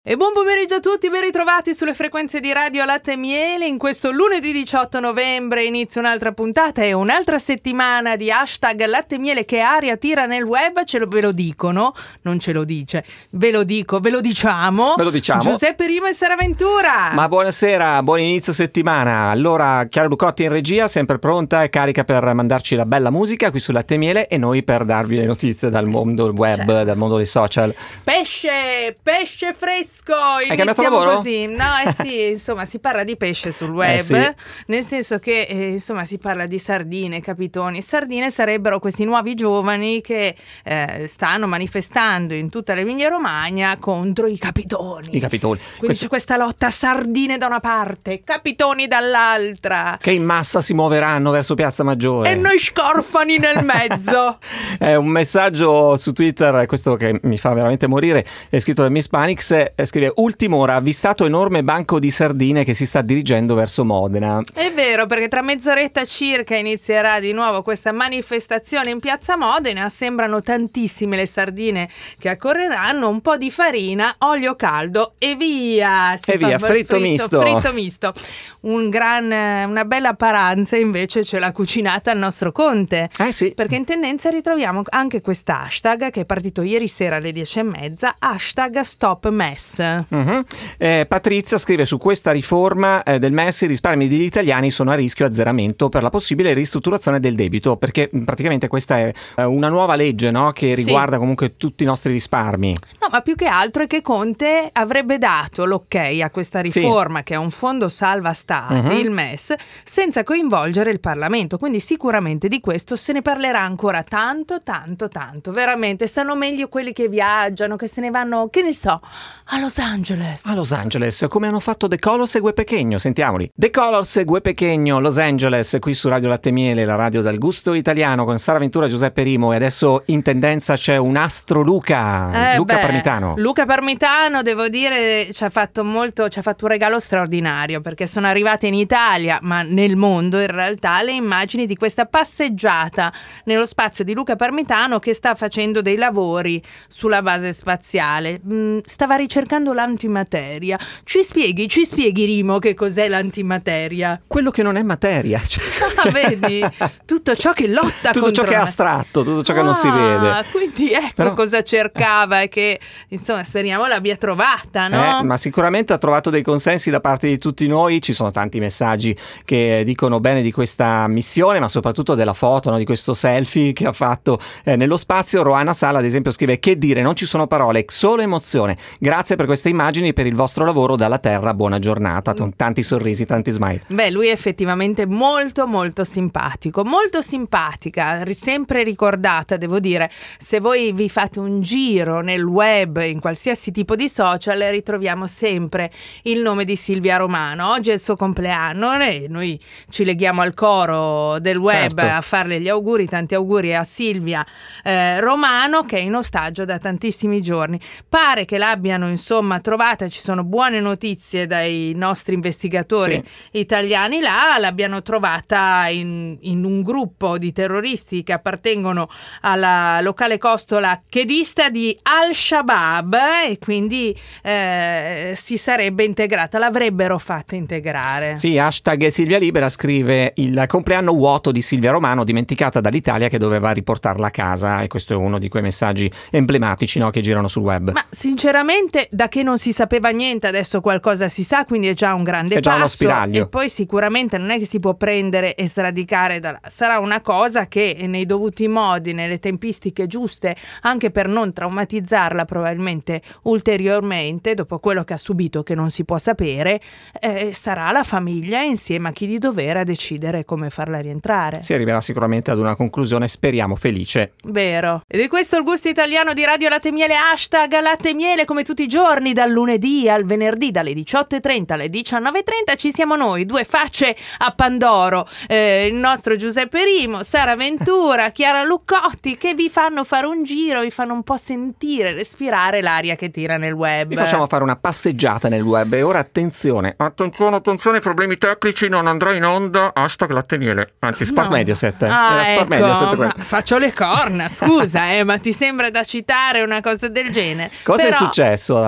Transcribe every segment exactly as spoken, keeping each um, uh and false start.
E buon pomeriggio a tutti, ben ritrovati sulle frequenze di Radio Latte e Miele. In questo lunedì diciotto novembre inizia un'altra puntata e un'altra settimana di hashtag Latte e Miele. Che aria tira nel web, ce lo, ve lo dicono, non ce lo dice, ve lo dico, ve lo diciamo. Ve lo diciamo. Giuseppe Rimo e Sara Ventura. Ma buonasera, buon inizio settimana. Allora, Chiara Lucotti in regia, sempre pronta e carica per mandarci la bella musica qui su Latte e Miele e noi per darvi le notizie dal mondo web, certo. Dal mondo dei social. Pesce, pesce fresco. Hai cambiato lavoro? Così. No, eh sì, insomma, si parla di pesce sul web, eh sì. Nel senso che eh, insomma si parla di sardine, capitoni. Sardine sarebbero questi nuovi giovani che eh, stanno manifestando in tutta l'Emilia Romagna contro i capitoni. I capitoni. Quindi Questo... c'è questa lotta sardine da una parte, capitoni dall'altra. Che in massa si muoveranno verso Piazza Maggiore. E noi scorfani nel mezzo. È un messaggio su Twitter, questo che mi fa veramente morire, è scritto da Miss Panix. Scrive: ultima ora, avvistato enorme banco di sardine che si sta dirigendo verso Modena. È vero, perché tra mezz'oretta circa inizierà di nuovo questa manifestazione in piazza Modena. Sembrano tantissime le sardine che accorreranno, un po' di farina, olio caldo e via. Si e via, fritto, fritto misto. Fritto misto. Un gran, una bella paranza invece ce l'ha cucinata il nostro Conte. Eh sì. Perché in tendenza ritroviamo anche quest'hashtag che è partito ieri sera alle dieci e mezza, hashtag Stop Mess. Uh-huh. Eh, Patrizia scrive: su questa riforma eh, del M E S i risparmi degli italiani sono a rischio azzeramento per la possibile ristrutturazione del debito, perché mh, praticamente questa è eh, una nuova legge, no? Che sì. riguarda comunque tutti i nostri risparmi. No, ma più che altro è che Conte avrebbe dato l'ok a questa riforma, sì. Che è un fondo salva stati, uh-huh. il M E S, senza coinvolgere il Parlamento, quindi sicuramente di questo se ne parlerà ancora tanto, tanto, tanto. Veramente stanno meglio quelli che viaggiano, che se ne vanno, che ne so, a Los Angeles. A Los Angeles, come hanno fatto The Colors e Gue Pequeno, sentiamoli. The Colors e Gue Pequeno, Los Angeles, qui su Radio Latte e Miele, la radio dal gusto italiano, con Sara Ventura, Giuseppe Rimo, e adesso in tendenza c'è un astro Luca, eh Luca beh, Parmitano. Luca Parmitano, devo dire, ci ha fatto molto, ci ha fatto un regalo straordinario, perché sono arrivate in Italia, ma nel mondo in realtà, le immagini di questa passeggiata nello spazio di Luca Parmitano che sta facendo dei lavori sulla base spaziale. Mm, stava ricercando l'antimateria. Ci spieghi, ci spieghi Rimo che cos'è l'antimateria? Quello che non è materia. Ah, vedi? Tutto ciò che lotta tutto contro ciò che è la... astratto, tutto ciò ah, che non si vede. Quindi ecco Però... cosa cercava e che insomma speriamo l'abbia trovata, no? Eh, ma sicuramente ha trovato dei consensi da parte di tutti noi. Ci sono tanti messaggi che dicono bene di questa missione, ma soprattutto della foto, no? Di questo selfie che ha fatto eh, nello spazio. Roana Sala ad esempio scrive: che dire, non ci sono parole, solo emozione. Grazie per queste immagini e per il vostro lavoro dalla terra, buona giornata, con tanti sorrisi, tanti smile. Beh, lui è effettivamente molto molto simpatico, molto simpatica, sempre ricordata, devo dire. Se voi vi fate un giro nel web, in qualsiasi tipo di social, ritroviamo sempre il nome di Silvia Romano. Oggi è il suo compleanno e noi ci leghiamo al coro del web, certo, a farle gli auguri, tanti auguri a Silvia eh, Romano, che è in ostaggio da tantissimi giorni. Pare che l'abbiano insomma trovata, ci sono buone notizie dai nostri investigatori, sì, italiani là, l'abbiano trovata in, in un gruppo di terroristi che appartengono alla locale costola chedista di Al-Shabaab e quindi eh, si sarebbe integrata, l'avrebbero fatta integrare. Sì, hashtag Silvia Libera scrive: il compleanno vuoto di Silvia Romano, dimenticata dall'Italia che doveva riportarla a casa, e questo è uno di quei messaggi emblematici, no, che girano sul web. Ma sinceramente, da che non si sapeva niente, adesso qualcosa si sa, quindi è già un grande è già passo. Uno spiraglio. E poi sicuramente non è che si può prendere e sradicare da là. Sarà una cosa che nei dovuti modi, nelle tempistiche giuste, anche per non traumatizzarla probabilmente ulteriormente dopo quello che ha subito, che non si può sapere, eh, sarà la famiglia insieme a chi di dovere a decidere come farla rientrare. Si arriverà sicuramente ad una conclusione, speriamo felice. Vero. Ed è questo il gusto italiano di Radio Latte e Miele, hashtag Latte e Miele, come tutti i giorni, dal lunedì al venerdì, dalle diciotto e trenta alle diciannove e trenta. Ci siamo noi, due facce a Pandoro, eh, il nostro Giuseppe Rimo, Sara Ventura, Chiara Lucotti, che vi fanno fare un giro, vi fanno un po' sentire, respirare l'aria che tira nel web. Vi facciamo fare una passeggiata nel web. E ora attenzione, attenzione, attenzione, problemi tecnici, non andrà in onda hashtag Latte e Miele, anzi Sport no. Mediaset. Ah, Era Sport ecco, Mediaset ma faccio le corna, scusa, eh, ma ti sembra da citare una cosa del genere? Cosa Però... è successo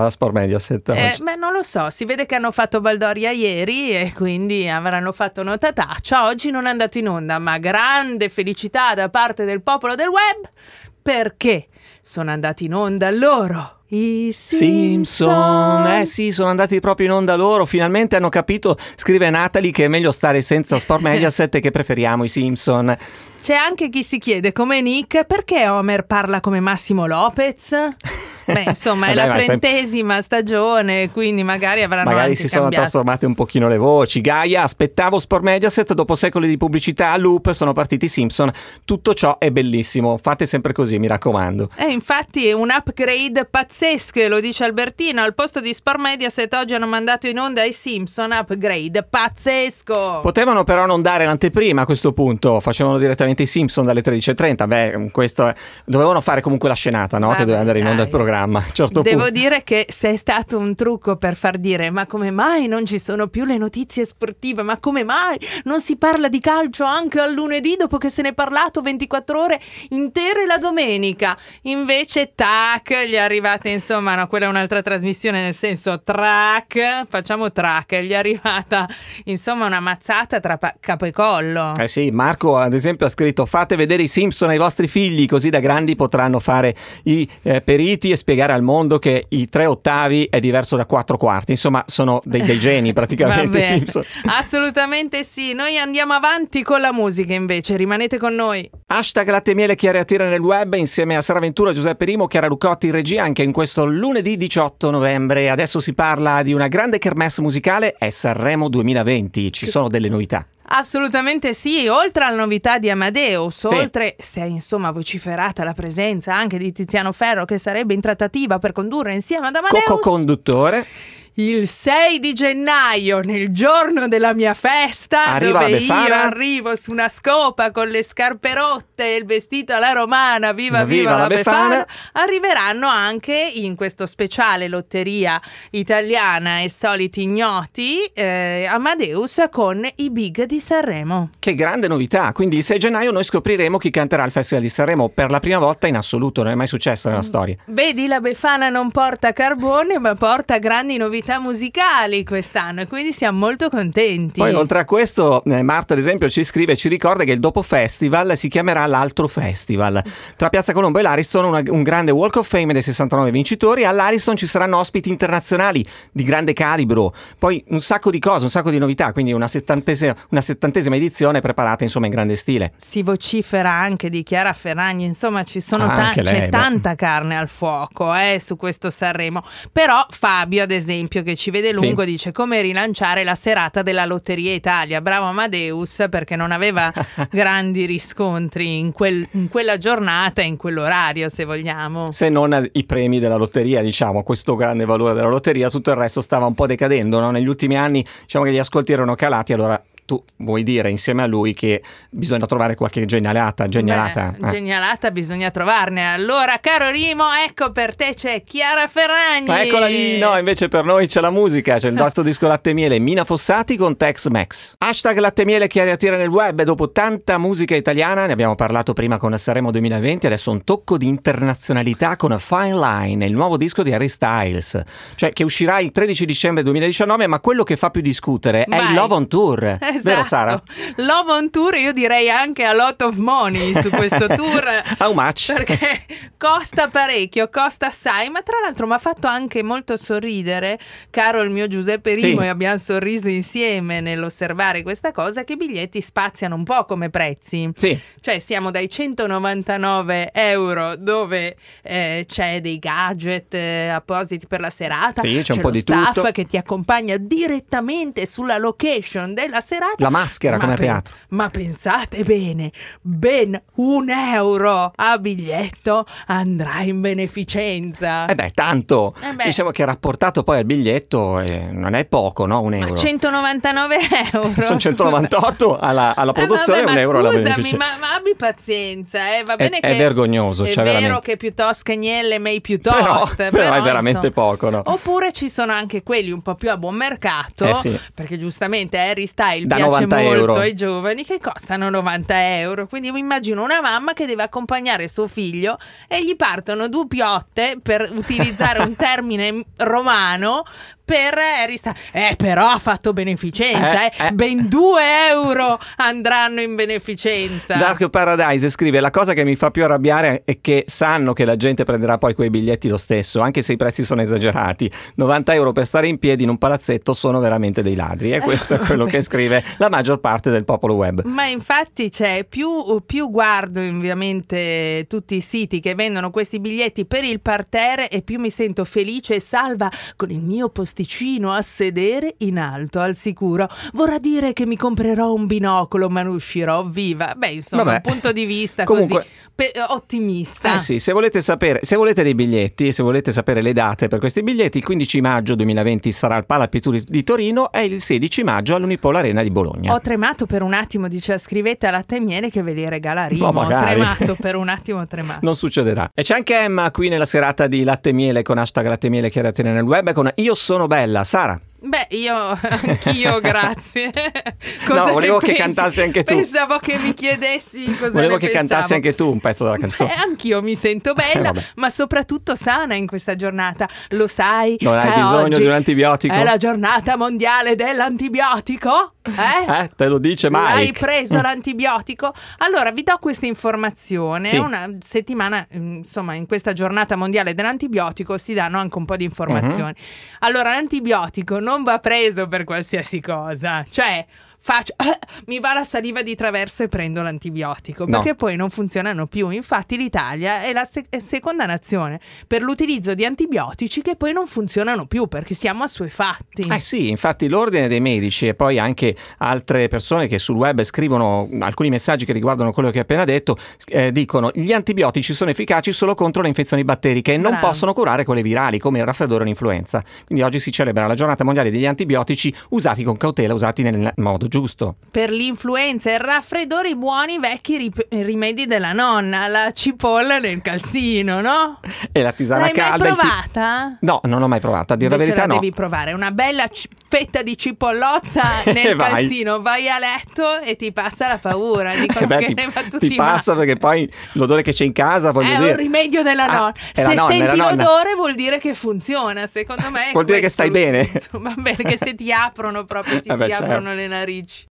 la Sport Mediaset Eh, oggi? beh, non lo so, si vede che hanno fatto Baldoria ieri e quindi avranno fatto notataccia. Oggi non è andato in onda, ma grande felicità da parte del popolo del web, perché sono andati in onda loro. I Simpson. Simpson, eh sì, sono andati proprio in onda loro, finalmente hanno capito, scrive Natalie, che è meglio stare senza Sport Mediaset e che preferiamo i Simpson. C'è anche chi si chiede, come Nick, perché Homer parla come Massimo Lopez? Beh, insomma, è Vabbè, la ma sem- trentesima stagione, quindi magari avranno Magari anche si sono cambiato. trasformate un pochino le voci. Gaia, aspettavo Sport Mediaset, dopo secoli di pubblicità a loop sono partiti i Simpson. Tutto ciò è bellissimo, fate sempre così, mi raccomando. E infatti è un upgrade pazzesco, lo dice Albertino. Al posto di Sport Mediaset oggi hanno mandato in onda i Simpson, upgrade pazzesco. Potevano però non dare l'anteprima a questo punto, facevano direttamente i Simpson dalle tredici e trenta. Beh, questo è... dovevano fare comunque la scenata, no? Vabbè, che doveva andare in onda dai. il programma. A un certo Devo punto. dire che se è stato un trucco per far dire ma come mai non ci sono più le notizie sportive, ma come mai non si parla di calcio anche al lunedì dopo che se ne è parlato ventiquattro ore intere la domenica, invece tac, gli è arrivata, insomma, no, quella è un'altra trasmissione, nel senso track, facciamo track, gli è arrivata insomma una mazzata tra pa- capo e collo. Eh sì, Marco ad esempio ha scritto: fate vedere i Simpson ai vostri figli, così da grandi potranno fare i eh, periti e spiegare al mondo che i tre ottavi è diverso da quattro quarti. Insomma, sono dei, dei geni praticamente i Vabbè, Simpson. assolutamente sì. Noi andiamo avanti con la musica invece, rimanete con noi. Hashtag latte e miele, Chiara e Attira nel web, insieme a Sara Ventura, Giuseppe Rimo, Chiara Lucotti in regia, anche in questo lunedì diciotto novembre. Adesso si parla di una grande kermesse musicale, è Sanremo duemilaventi. Ci sono delle novità. Assolutamente sì, oltre alla novità di Amadeus, Sì. oltre se è insomma vociferata la presenza anche di Tiziano Ferro, che sarebbe in trattativa per condurre insieme ad Amadeus, Co-conduttore. il sei di gennaio, nel giorno della mia festa, Arriva dove la Befana. io arrivo su una scopa con le scarpe rotte e il vestito alla romana, viva viva, Viva la, la Befana. Befana, arriveranno anche in questo speciale lotteria italiana e soliti ignoti, eh, Amadeus con i Big di Sanremo. Che grande novità! Quindi il sei gennaio noi scopriremo chi canterà al Festival di Sanremo per la prima volta in assoluto, non è mai successo nella storia. Vedi, la Befana non porta carbone, ma porta grandi novità musicali quest'anno e quindi siamo molto contenti. Poi oltre a questo, eh, Marta ad esempio ci scrive e ci ricorda che il dopo festival si chiamerà l'Altro Festival. Tra Piazza Colombo e l'Ariston una- un grande Walk of Fame dei sessantanove vincitori. All'Ariston ci saranno ospiti internazionali di grande calibro, poi un sacco di cose, un sacco di novità, quindi una settantesima, una settantesima edizione preparata insomma in grande stile. Si vocifera anche di Chiara Ferragni, insomma ci sono Ah, ta- anche lei, c'è beh. tanta carne al fuoco eh, su questo Sanremo. Però Fabio ad esempio, che ci vede lungo, Sì. dice come rilanciare la serata della Lotteria Italia. Bravo Amadeus, perché non aveva grandi riscontri in, quel- in quella giornata e in quell'orario, se vogliamo. Se non i premi della lotteria, diciamo, questo grande valore della lotteria, tutto il resto stava un po' decadendo, no? Negli ultimi anni diciamo che gli ascolti erano calati, allora tu vuoi dire insieme a lui che bisogna trovare qualche genialata, genialata. Beh, eh. genialata bisogna trovarne. Allora, caro Rimo, ecco per te c'è Chiara Ferragni. Ma eccola lì, no, invece per noi c'è la musica, c'è il nostro disco Latte e Miele, Mina Fossati con Tex Mex. Hashtag Latte e Miele, Chiara e Attira nel web. Dopo tanta musica italiana, ne abbiamo parlato prima con Sanremo duemilaventi, adesso un tocco di internazionalità con Fine Line, il nuovo disco di Harry Styles, cioè che uscirà il tredici dicembre duemiladiciannove, ma quello che fa più discutere è Vai. il Love on Tour. Esatto. Vero Sara? Love on Tour, io direi anche a lot of money su questo tour. How much? Perché costa parecchio, costa assai, ma tra l'altro mi ha fatto anche molto sorridere, caro il mio Giuseppe Rimo, Sì. e abbiamo sorriso insieme nell'osservare questa cosa, che i biglietti spaziano un po' come prezzi. Sì. Cioè siamo dai centonovantanove euro dove eh, c'è dei gadget eh, appositi per la serata, Sì, c'è un po' lo di staff tutto. che ti accompagna direttamente sulla location della serata. La maschera Ma come a pe- teatro. Ma pensate bene, ben un euro a biglietto andrà in beneficenza. Eh beh, tanto. Eh beh. Diciamo che rapportato poi al biglietto eh, non è poco, no? Un Ma euro. centonovantanove euro. Sono centonovantotto alla, alla Eh, produzione e vabbè, un ma euro alla scusami, beneficenza. ma, ma abbi pazienza, eh. Va È- bene è che vergognoso, è cioè, vero veramente. che piuttosto agnelle, may Però, piuttosto, però è veramente insomma. poco, no? Oppure ci sono anche quelli un po' più a buon mercato, Eh sì. perché giustamente Harry Styles Da piace novanta molto euro. ai giovani, che costano novanta euro. Quindi mi immagino una mamma che deve accompagnare suo figlio e gli partono due piotte, per utilizzare un termine romano, per rista- eh però ha fatto beneficenza, eh, Eh, eh. ben due euro andranno in beneficenza. Dark Paradise scrive: la cosa che mi fa più arrabbiare è che sanno che la gente prenderà poi quei biglietti lo stesso, anche se i prezzi sono esagerati. novanta euro per stare in piedi in un palazzetto sono veramente dei ladri, e questo è quello che scrive la maggior parte del popolo web. Ma infatti c'è più, più guardo ovviamente tutti i siti che vendono questi biglietti per il parterre, e più mi sento felice e salva con il mio posticino a sedere in alto al sicuro. Vorrà dire che mi comprerò un binocolo, ma non uscirò viva. Beh, insomma, Vabbè. un punto di vista Comunque, così pe- ottimista. Eh sì, se volete sapere, se volete dei biglietti, se volete sapere le date per questi biglietti, il quindici maggio duemilaventi sarà al Pala Pituri di Torino e il sedici maggio all'Unipol Arena di Bologna. Ho tremato per un attimo, dice, scrivete a Latte e Miele che ve li regala Rimo. No, Ho magari. tremato per un attimo, ho tremato. Non succederà. E c'è anche Emma qui nella serata di Latte e Miele con hashtag Latte e Miele che era nel web con Io sono bella. Sara. Beh, io anch'io, grazie. Cosa No, volevo ne che pensi? cantassi anche tu. Pensavo che mi chiedessi cosa Volevo ne che pensavo. cantassi anche tu un pezzo della canzone. Eh, anch'io mi sento bella, Eh, vabbè. ma soprattutto sana in questa giornata. Lo sai? Non hai che bisogno oggi di un antibiotico? È la giornata mondiale dell'antibiotico? Eh? Eh, te lo dice Mike. Hai preso l'antibiotico? Allora vi do questa informazione. Sì. Una settimana, insomma, in questa giornata mondiale dell'antibiotico si danno anche un po' di informazioni. Mhm. Allora, l'antibiotico non va preso per qualsiasi cosa. Cioè, faccio mi va la saliva di traverso e prendo l'antibiotico, No. perché poi non funzionano più. Infatti l'Italia è la se- è seconda nazione per l'utilizzo di antibiotici che poi non funzionano più, perché siamo assuefatti. Eh sì, infatti l'ordine dei medici e poi anche altre persone che sul web scrivono alcuni messaggi che riguardano quello che ho appena detto, eh, dicono gli antibiotici sono efficaci solo contro le infezioni batteriche e non Bravo. possono curare quelle virali come il raffreddore e l'influenza. Quindi oggi si celebra la giornata mondiale degli antibiotici usati con cautela, usati nel modo giusto. Per l'influenza e il raffreddore, i buoni vecchi rip- rimedi della nonna, la cipolla nel calzino, no? E la tisana L'hai mai calda. il ti- provata? No, non ho mai provata, a dire la Invece verità la no. devi provare, una bella ci- fetta di cipollozza nel Vai. calzino, vai a letto e ti passa la paura. Dicono Eh beh, che ti, ne va tutti ti passa male. perché poi l'odore che c'è in casa, voglio È dire. un rimedio della Ah, nonna. è la Se nonna, è la senti nonna. l'odore vuol dire che funziona. Secondo me è Vuol dire che questo stai bene. Va bene, che se ti aprono proprio, ti Vabbè, si certo. aprono le narici.